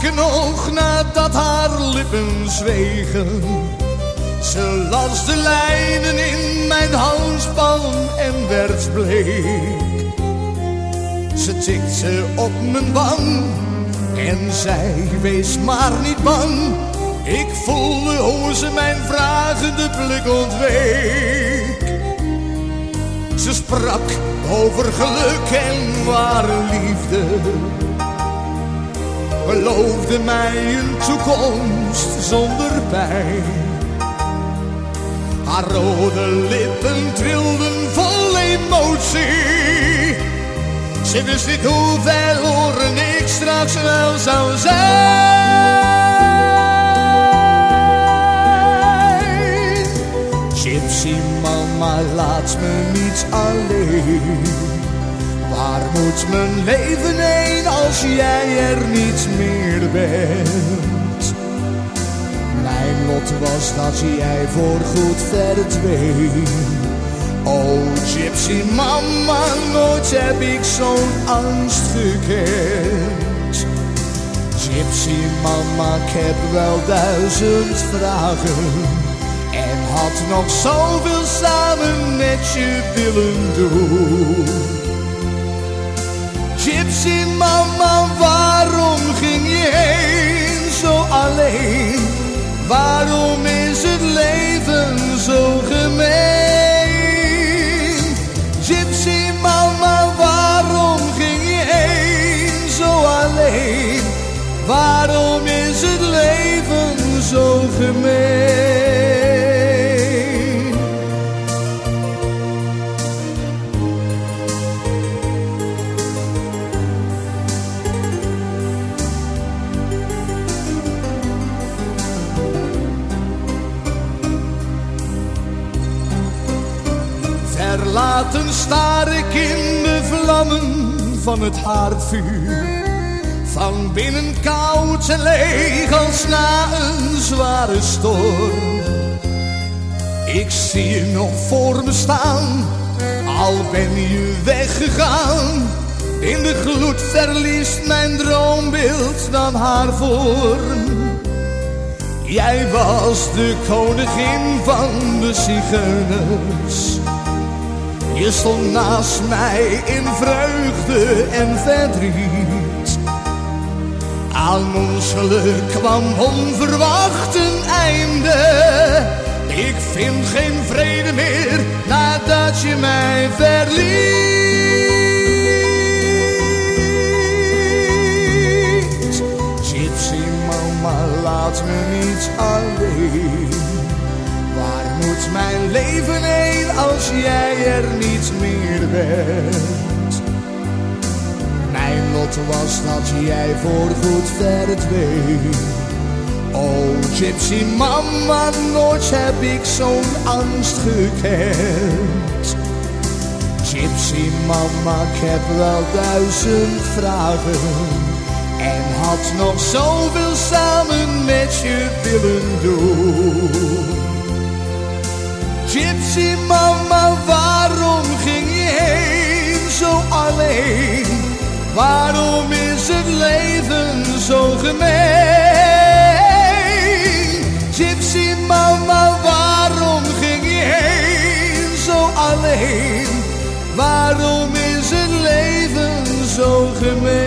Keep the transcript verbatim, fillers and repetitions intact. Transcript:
spraken nog nadat haar lippen zwegen. Ze las de lijnen in mijn halsband en werd bleek. Ze tikte op mijn wang en zei, wees maar niet bang. Ik voelde hoe ze mijn vragende blik ontweek. Ze sprak over geluk en ware liefde. Beloofde mij een toekomst zonder pijn. Haar rode lippen trilden vol emotie. Ze wist niet hoe verloren ik straks wel zou zijn. Gypsy mama, laat me niet alleen. Waar moet mijn leven heen als jij er niet meer bent? Mijn lot was dat jij voorgoed verdween. Oh Gypsy mama, nooit heb ik zo'n angst gekend. Gypsy mama, ik heb wel duizend vragen en had nog zoveel samen met je willen doen. Gypsy mama, waarom ging je heen zo alleen? Waarom is het leven zo gemeen? Gypsy mama, waarom ging je heen zo alleen? Waarom is het leven zo gemeen? Verlaten staar ik in de vlammen van het haardvuur. Van binnen koud en leeg als na een zware storm. Ik zie je nog voor me staan, al ben je weggegaan. In de gloed verliest mijn droombeeld dan haar vorm. Jij was de koningin van de zigeuners. Je stond naast mij in vreugde en verdriet. Aan ons geluk kwam onverwacht een einde. Ik vind geen vrede meer nadat je mij verliet. Gypsy mama, laat me niet alleen. Waar moet mijn leven heen als jij er niet meer bent? Mijn lot was dat jij voorgoed verdween. Oh Gypsy mama, nooit heb ik zo'n angst gekend. Gypsy mama, ik heb wel duizend vragen en had nog zoveel samen met je willen doen. Gypsy mama, waarom ging je heen zo alleen? Waarom is het leven zo gemeen? Gypsy mama, waarom ging je heen zo alleen? Waarom is het leven zo gemeen?